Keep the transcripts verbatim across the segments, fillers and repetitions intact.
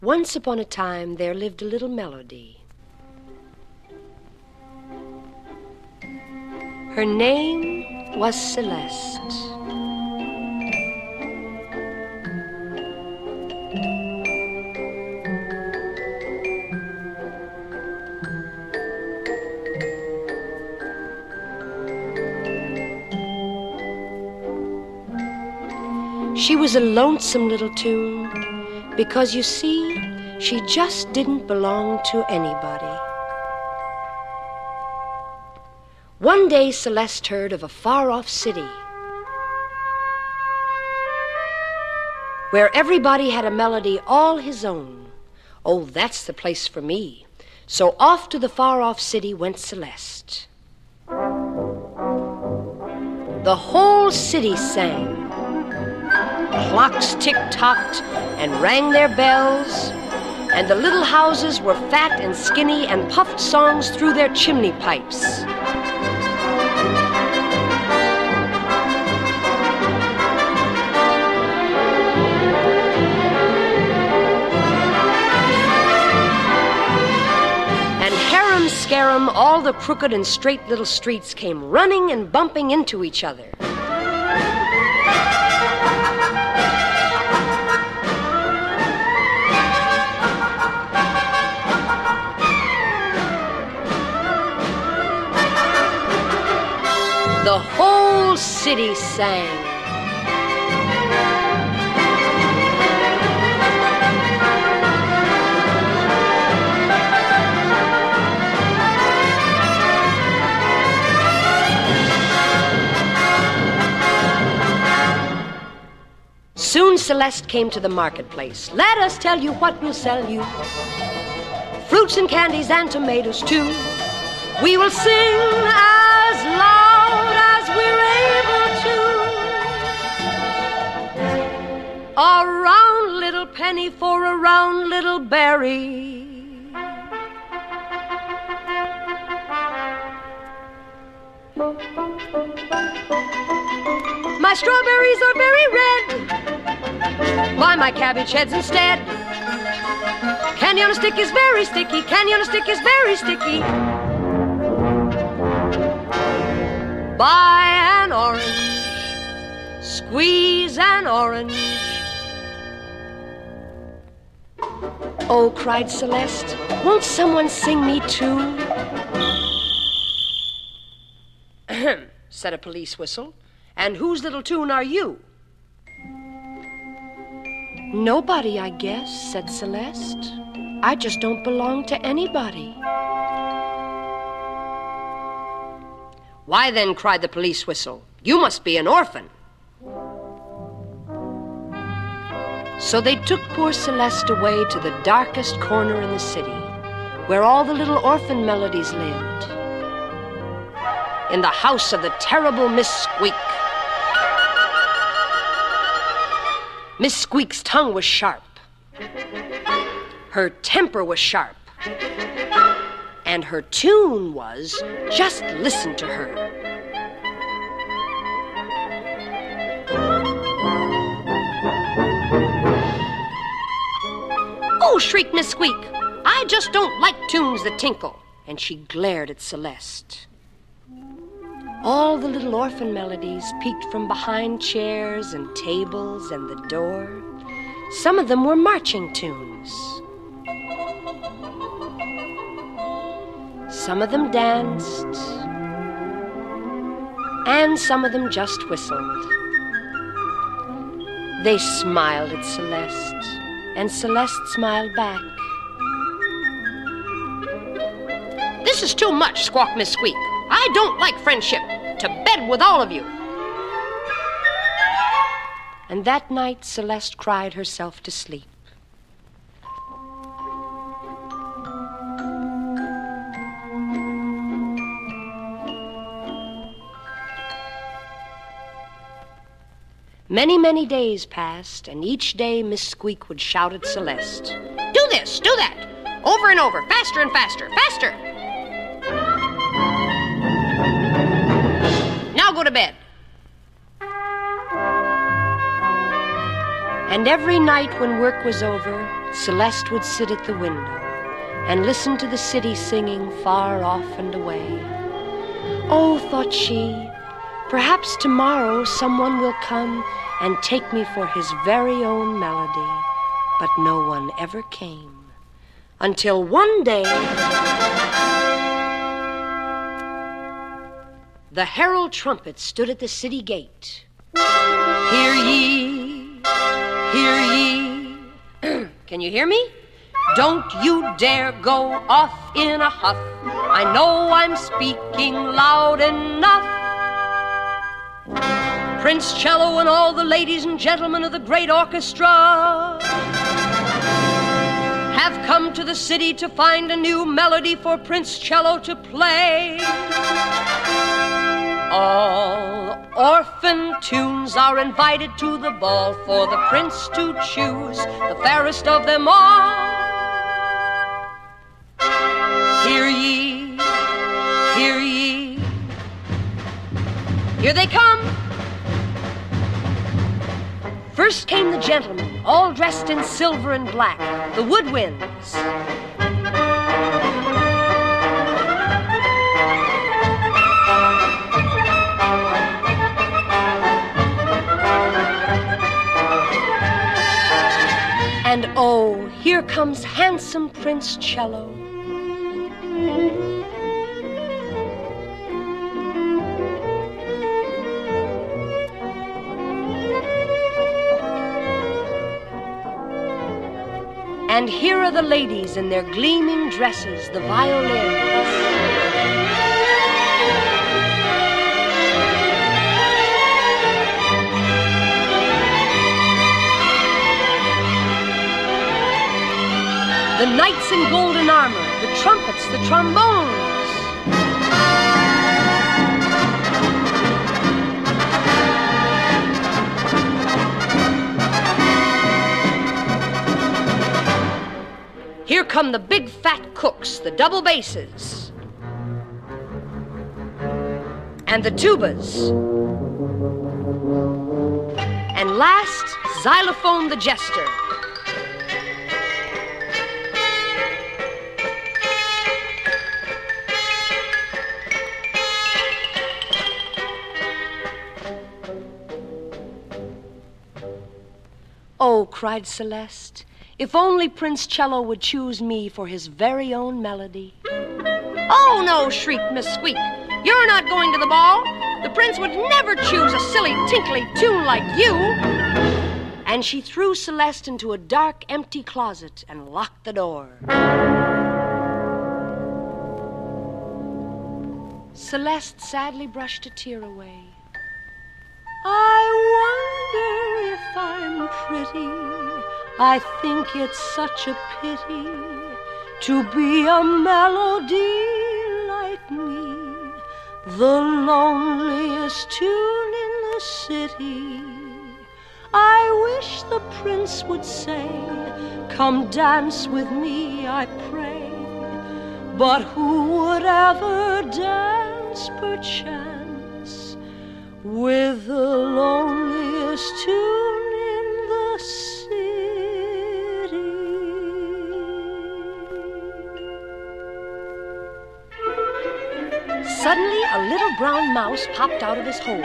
Once upon a time, there lived a little melody. Her name was Celeste. She was a lonesome little tune because, you see, she just didn't belong to anybody. One day, Celeste heard of a far-off city where everybody had a melody all his own. Oh, that's the place for me. So off to the far-off city went Celeste. The whole city sang. Clocks tick-tocked and rang their bells, and the little houses were fat and skinny and puffed songs through their chimney pipes. And harum-scarum, all the crooked and straight little streets came running and bumping into each other. The whole city sang. Soon Celeste came to the marketplace. Let us tell you what we'll sell you. Fruits and candies and tomatoes too. We will sing as loud as we're able to. A round little penny for a round little berry. My strawberries are very red. Buy my cabbage heads instead. Candy on a stick is very sticky. Candy on a stick is very sticky. Buy an orange. Squeeze an orange. Oh, cried Celeste, won't someone sing me too? Ahem, said a police whistle. And whose little tune are you? Nobody, I guess, said Celeste. I just don't belong to anybody. Why then, cried the police whistle, you must be an orphan. So they took poor Celeste away to the darkest corner in the city, where all the little orphan melodies lived. In the house of the terrible Miss Squeak. Miss Squeak's tongue was sharp. Her temper was sharp. And her tune was, just listen to her. Oh, shrieked Miss Squeak, I just don't like tunes that tinkle. And she glared at Celeste. All the little orphan melodies peeked from behind chairs and tables and the door. Some of them were marching tunes. Some of them danced, and some of them just whistled. They smiled at Celeste, and Celeste smiled back. This is too much, squawked Miss Squeak. I don't like friendship. To bed with all of you. And that night, Celeste cried herself to sleep. Many, many days passed, and each day Miss Squeak would shout at Celeste, do this, do that, over and over, faster and faster, faster. Go to bed. And every night when work was over, Celeste would sit at the window and listen to the city singing far off and away. Oh, thought she, perhaps tomorrow someone will come and take me for his very own melody. But no one ever came. Until one day, the herald trumpet stood at the city gate. Hear ye, hear ye. Can you hear me? Don't you dare go off in a huff. I know I'm speaking loud enough. Prince Cello and all the ladies and gentlemen of the great orchestra have come to the city to find a new melody for Prince Cello to play. All orphan tunes are invited to the ball for the prince to choose the fairest of them all. Hear ye, hear ye. Here they come. First came the gentlemen, all dressed in silver and black, the woodwinds. And oh, here comes handsome Prince Cello. And here are the ladies in their gleaming dresses, the violins. The knights in golden armor, the trumpets, the trombones. Here come the big fat cooks, the double basses, and the tubas. And last, xylophone the jester. Oh, cried Celeste, if only Prince Cello would choose me for his very own melody. Oh, no, shrieked Miss Squeak. You're not going to the ball. The prince would never choose a silly, tinkly tune like you. And she threw Celeste into a dark, empty closet and locked the door. Celeste sadly brushed a tear away. I wonder if I'm pretty. I think it's such a pity to be a melody like me, the loneliest tune in the city. I wish the prince would say, come dance with me, I pray. But who would ever dance, perchance, with the loneliest tune in the city? Suddenly, a little brown mouse popped out of his hole.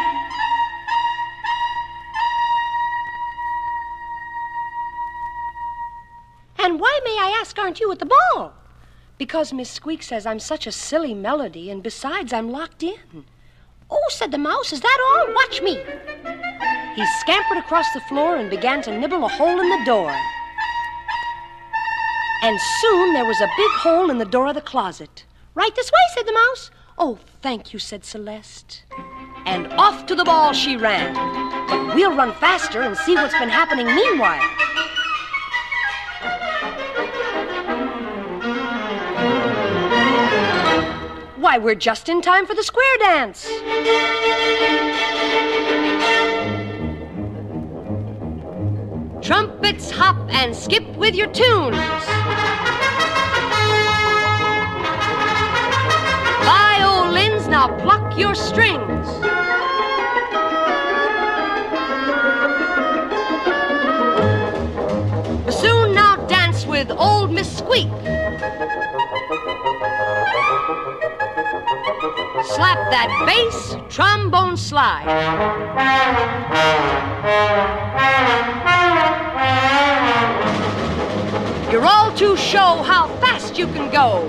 And why, may I ask, aren't you at the ball? Because Miss Squeak says I'm such a silly melody, and besides, I'm locked in. Oh, said the mouse, is that all? Watch me. He scampered across the floor and began to nibble a hole in the door. And soon there was a big hole in the door of the closet. Right this way, said the mouse. Oh, thank you, said Celeste. And off to the ball she ran. But we'll run faster and see what's been happening meanwhile. Why, we're just in time for the square dance. Trumpets hop and skip with your tunes. Violins, now pluck your strings. Bassoon, now with old Miss Squeak. Slap that bass trombone slide. You're all to show how fast you can go.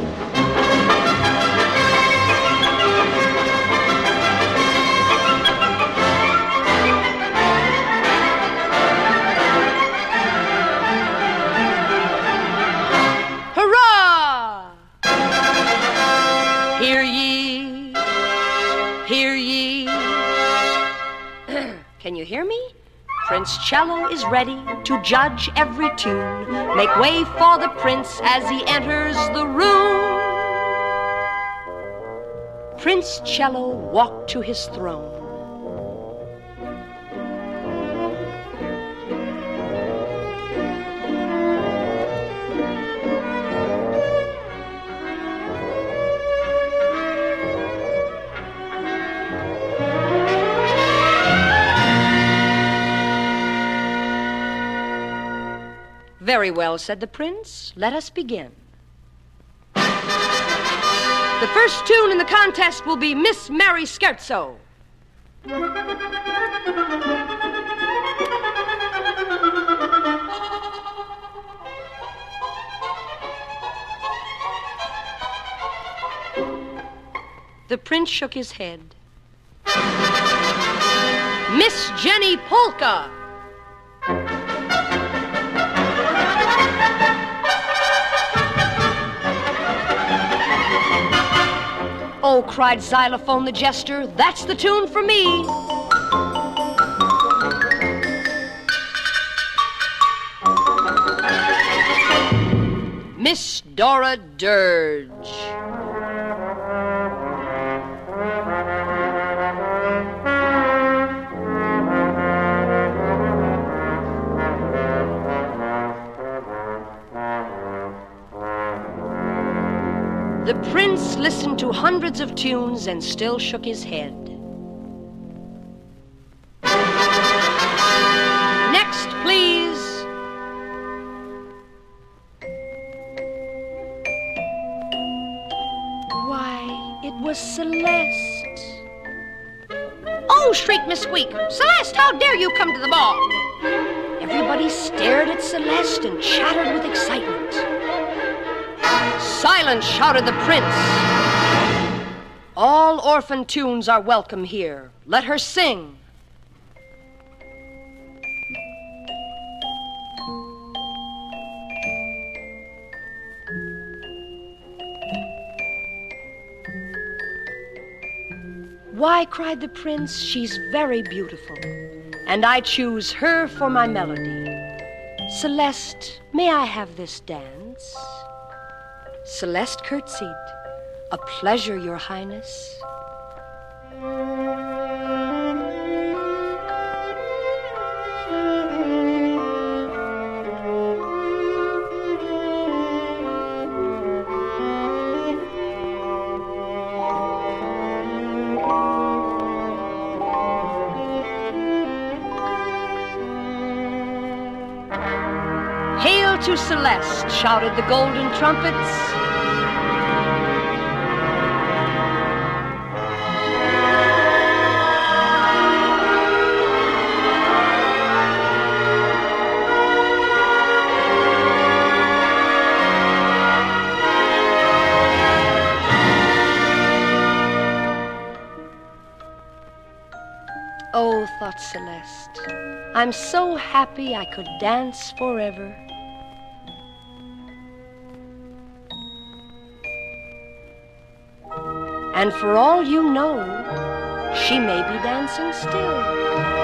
Hurrah! Hear ye, hear ye. Can you hear me? Prince Cello is ready to judge every tune. Make way for the prince as he enters the room. Prince Cello walked to his throne. Very well, said the prince. Let us begin. The first tune in the contest will be Miss Mary Scherzo. The prince shook his head. Miss Jenny Polka. Oh, cried Xylophone the jester, that's the tune for me. Miss Dora Dirge. The prince listened to hundreds of tunes and still shook his head. Next, please. Why, it was Celeste. Oh, shrieked Miss Squeak. Celeste, how dare you come to the ball? Everybody stared at Celeste and chattered with excitement. Silence, shouted the prince. All orphan tunes are welcome here. Let her sing. Why, cried the prince, she's very beautiful, and I choose her for my melody. Celeste, may I have this dance? Celeste curtsied. A pleasure, your highness. Hail to Celeste, shouted the golden trumpets. Oh, thought Celeste, I'm so happy I could dance forever. And for all you know, she may be dancing still.